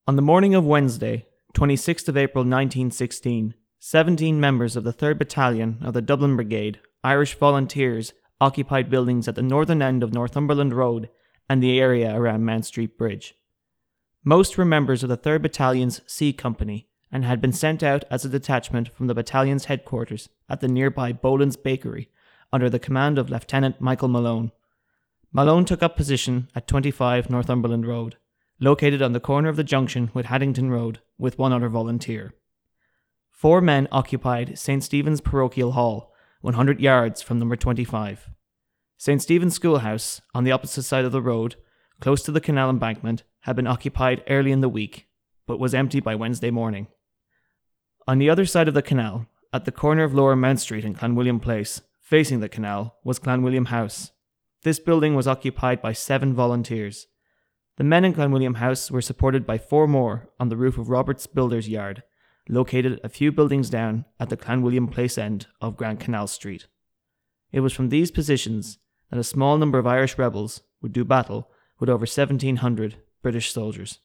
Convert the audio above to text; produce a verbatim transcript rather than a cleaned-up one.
On the morning of Wednesday, twenty-sixth of April nineteen sixteen, seventeen members of the third Battalion of the Dublin Brigade, Irish Volunteers, occupied buildings at the northern end of Northumberland Road and the area around Mount Street Bridge. Most were members of the third Battalion's C Company and had been sent out as a detachment from the battalion's headquarters at the nearby Boland's Bakery under the command of Lieutenant Michael Malone. Malone took up position at twenty-five Northumberland Road, located on the corner of the junction with Haddington Road, with one other volunteer. Four men occupied Saint Stephen's Parochial Hall, one hundred yards from number twenty-five. Saint Stephen's Schoolhouse, on the opposite side of the road, close to the canal embankment, had been occupied early in the week, but was empty by Wednesday morning. On the other side of the canal, at the corner of Lower Mount Street and Clanwilliam Place, facing the canal, was Clanwilliam House. This building was occupied by seven volunteers. The men in Clanwilliam House were supported by four more on the roof of Roberts Builders Yard, located a few buildings down at the Clanwilliam Place end of Grand Canal Street. It was from these positions that a small number of Irish rebels would do battle with over seventeen hundred British soldiers.